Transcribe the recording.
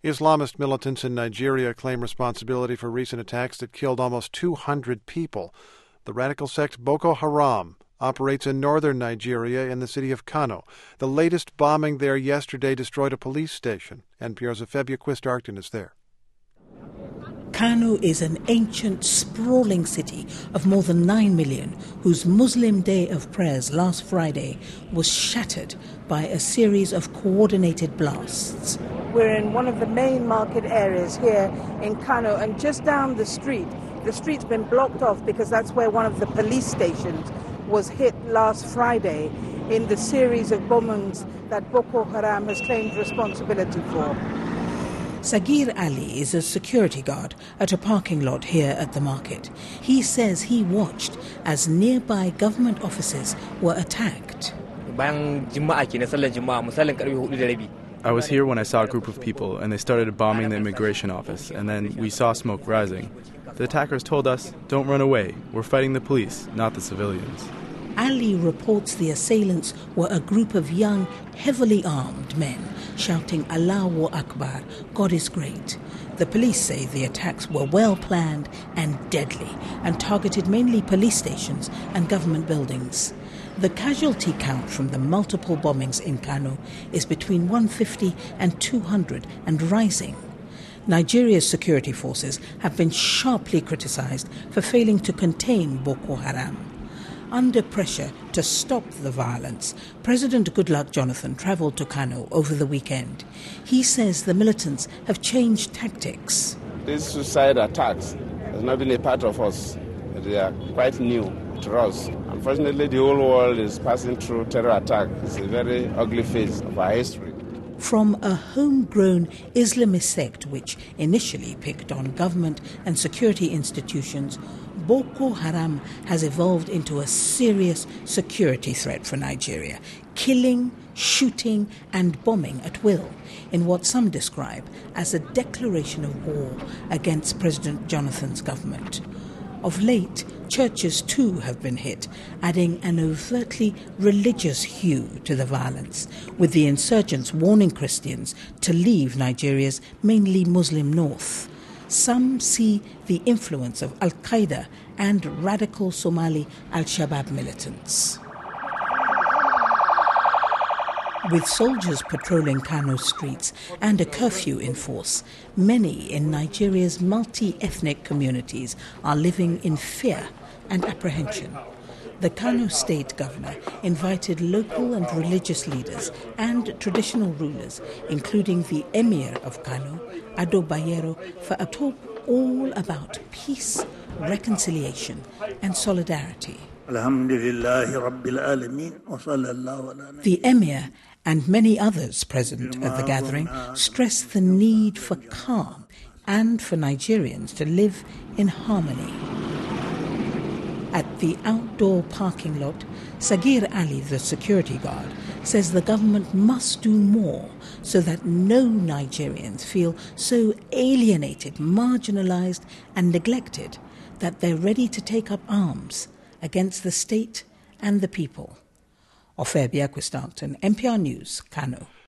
Islamist militants in Nigeria claim responsibility for recent attacks that killed almost 200 people. The radical sect Boko Haram operates in northern Nigeria in the city of Kano. The latest bombing there yesterday destroyed a police station. NPR's Afebia Quist-Arcton is there. Kano is an ancient, sprawling city of more than 9 million, whose Muslim day of prayers last Friday was shattered by a series of coordinated blasts. We're in one of the main market areas here in Kano, and just down the street's been blocked off because that's where one of the police stations was hit last Friday in the series of bombings that Boko Haram has claimed responsibility for. Sagir Ali is a security guard at a parking lot here at the market. He says he watched as nearby government offices were attacked. I was here when I saw a group of people and they started bombing the immigration office, and then we saw smoke rising. The attackers told us, "Don't run away. We're fighting the police, not the civilians." Ali reports the assailants were a group of young, heavily armed men shouting Allahu Akbar, God is great. The police say the attacks were well planned and deadly and targeted mainly police stations and government buildings. The casualty count from the multiple bombings in Kano is between 150 and 200 and rising. Nigeria's security forces have been sharply criticized for failing to contain Boko Haram. Under pressure to stop the violence, President Goodluck Jonathan travelled to Kano over the weekend. He says the militants have changed tactics. These suicide attacks have not been a part of us. They are quite new to us. Unfortunately, the whole world is passing through terror attack. It's a very ugly phase of our history. From a homegrown Islamist sect which initially picked on government and security institutions, Boko Haram has evolved into a serious security threat for Nigeria, killing, shooting and bombing at will in what some describe as a declaration of war against President Jonathan's government. Of late, churches too have been hit, adding an overtly religious hue to the violence, with the insurgents warning Christians to leave Nigeria's mainly Muslim north. Some see the influence of Al-Qaeda and radical Somali Al-Shabaab militants. With soldiers patrolling Kano streets and a curfew in force, many in Nigeria's multi-ethnic communities are living in fear and apprehension. The Kano state governor invited local and religious leaders and traditional rulers, including the emir of Kano, Ado Bayero, for a talk all about peace, reconciliation and solidarity. The emir and many others present at the gathering stressed the need for calm and for Nigerians to live in harmony. At the outdoor parking lot, Sagir Ali, the security guard, says the government must do more so that no Nigerians feel so alienated, marginalized and neglected that they're ready to take up arms against the state and the people. Afebia Quist-Arcton, NPR News, Kano.